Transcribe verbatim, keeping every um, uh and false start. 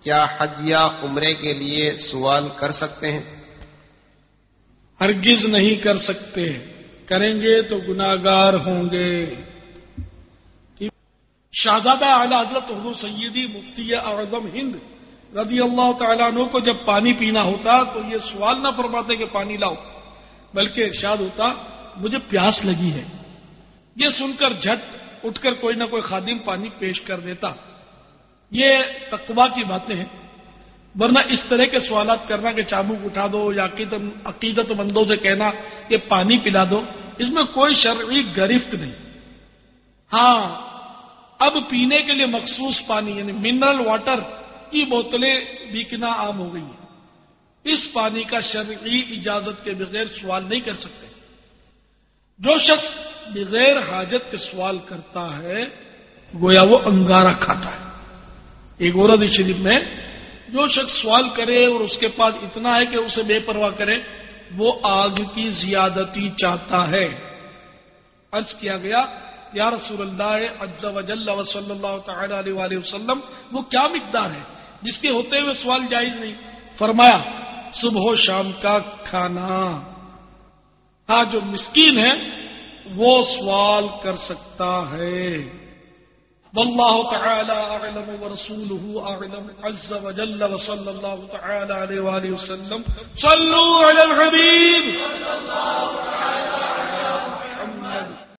کیا حج یا عمرے کے لیے سوال کر سکتے ہیں؟ ہرگز نہیں کر سکتے، کریں گے تو گناہگار ہوں گے۔ شہزادہ اعلی حضرت حضور سیدی مفتی اعظم ہند رضی اللہ تعالیٰ عنہ کو جب پانی پینا ہوتا تو یہ سوال نہ فرماتے کہ پانی لاؤ، بلکہ ارشاد ہوتا مجھے پیاس لگی ہے۔ یہ سن کر جھٹ اٹھ کر کوئی نہ کوئی خادم پانی پیش کر دیتا۔ یہ تقویٰ کی باتیں ہیں، ورنہ اس طرح کے سوالات کرنا کہ چابک اٹھا دو یا عقیدت مندوں سے کہنا کہ پانی پلا دو، اس میں کوئی شرعی گرفت نہیں۔ ہاں، اب پینے کے لیے مخصوص پانی یعنی منرل واٹر کی بوتلیں بکنا عام ہو گئی ہیں، اس پانی کا شرعی اجازت کے بغیر سوال نہیں کر سکتے۔ جو شخص بغیر حاجت کے سوال کرتا ہے گویا وہ انگارہ کھاتا ہے۔ ایک اور حدیث شریف میں جو شخص سوال کرے اور اس کے پاس اتنا ہے کہ اسے بے پرواہ کرے وہ آگ کی زیادتی چاہتا ہے۔ عرض کیا گیا یا رسول اللہ عز و جل و صلی اللہ تعالی علیہ وآلہ وسلم وہ کیا مقدار ہے جس کے ہوتے ہوئے سوال جائز نہیں؟ فرمایا صبح و شام کا کھانا۔ ہاں، جو مسکین ہے وہ سوال کر سکتا ہے۔ واللہ تعالی اعلم ورسولہ اعلم عز و جل و صلی اللہ تعالی علیہ وآلہ وسلم صلوا علی الحبیب